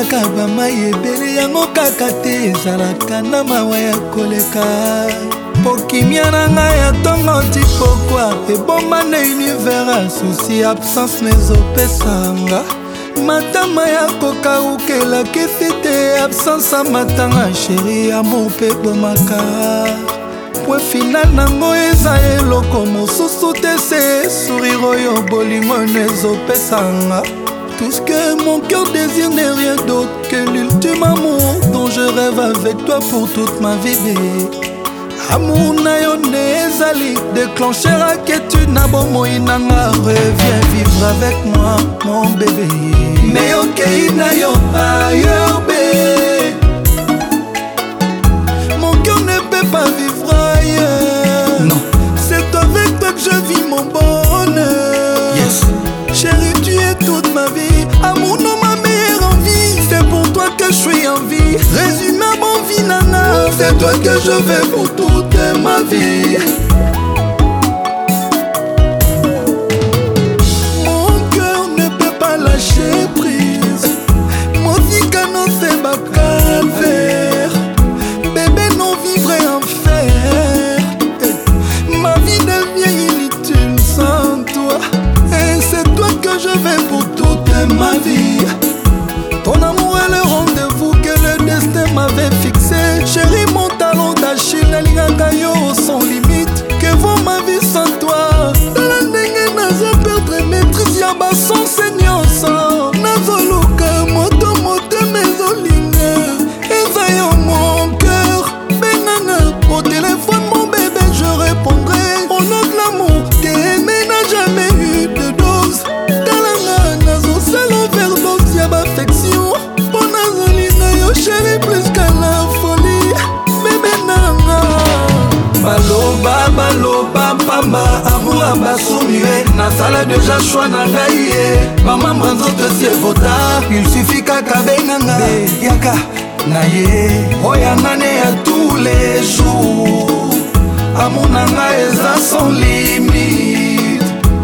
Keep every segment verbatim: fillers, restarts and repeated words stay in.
ezalaka bamai ebele yango kaka te ezalaka na mawa ya koleka pokimia na ngai ya ntongo ti pokwa ebomba na univers asusi absence nezopesanga matama ya kokarukelaki fite absence ya matanga sheri ya mope bomaka point final nango eza eloko mosusu te se sourire oyo bolingo nezopesanga. Tout ce que mon cœur désire n'est rien d'autre que l'ultime amour dont je rêve avec toi pour toute ma vie. Amour na yo nezali déclencher inquiétude na bomoi nanga reviens vivre avec moi mon bébé. Mais ok na yo ailleurs bé, mon cœur ne peut pas vivre ailleurs. Non, c'est avec toi que je vis mon bonheur. Yes, chérie tu es toute ma vie. Amour non ma meilleure envie, c'est pour toi que je suis en vie. Résumé à mon vie nana, c'est toi que je veux pour toute ma vie. Mon cœur ne peut pas lâcher prise. Mon vie canon c'est ma calvaire. Bébé non vivrai en fer. Ma vie devient inutile sans toi. Et c'est toi que je veux pour toute ma vie. Ton amour est le rendez-vous que le destin m'avait fixé. Chérie mon talon d'Achille, l'ingaka yo sans limite. Que vaut ma vie sans toi? Dans la dengue nazo perdre maîtrise ya ba sans seigneur sans. Nazo luka moto moto mezolinga. Eza yo mon cœur, benanga. Au téléphone mon bébé je répondrai. On a de l'amour, t'aimer n'a jamais eu de dose. Talanga nazo seul overdose ya ba affection. Pour nazo linga yo chérie plus qu'à la folie. Bébé nanga baloba baloba pamba amour abasumie. Nasala déjà choix na ngai ye. Mama mwanzoto sie vota. Il suffit kaka benganga yaka na ye. Oyanga ne ya tous les jours. Amour nanga eza sans limite.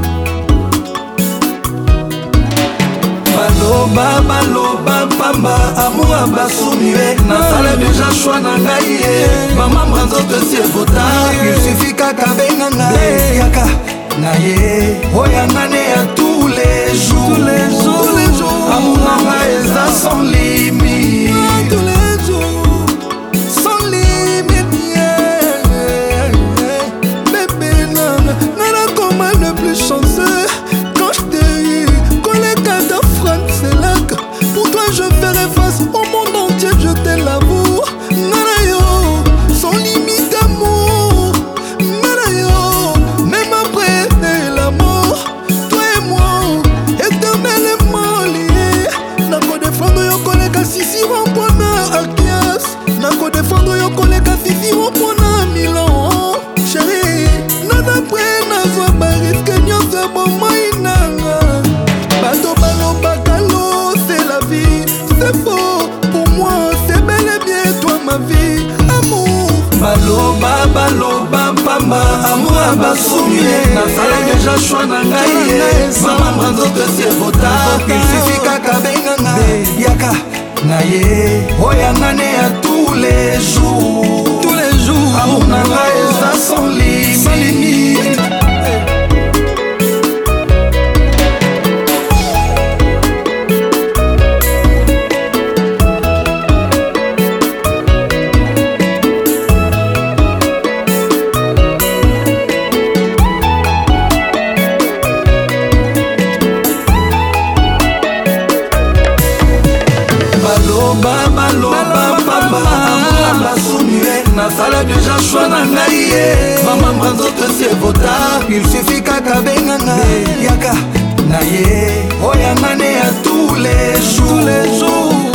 Baloba baloba pamba amour abasumie. Nasala déjà choix na ngai ye. Mama mwanzoto sie vota. Il suffit kaka benganga yaka na ye. Oyanga ne ya tous les jours. Tous les jours, tous les jours. Amour nanga eza sans limite. Tous les jours, sans limite. Yeah. Bébé nana, nana comment le plus chanceux. Quand je t'ai eu, collé quatre francs, c'est là que pour toi je ferai face au monde entier, je te l'avoue. Nana yo, sans limite amour. Nana yo, même après la mort, toi et moi, éternellement liés. Nako défendre yo collègue sisi rompona Akias. Nako défendre yo collègue sisi rompona Milan. Chérie, nana après nazwa barisque nyonso bomoi nanga. Bato baloba kalo, c'est la vie. C'est faux, pour moi c'est bel et bien toi ma vie. Amour baloba baloba pamba amour abasumie. Nasala déjà choix na ngai ye. Mama mwanzoto sie vota. Il suffit kaka benganga yaka na ye. Oyanga ne ya tous les jours. Tous les jours. Amour nanga eza sans limite. Sans limite. Baloba baloba pamba amour abasumie. Nasala déjà choix na ngai ye. Mama mwanzoto sie vota. Il suffit kaka benganga yaka na ye. Oyanga ne ya tous les jours. Tous les jours.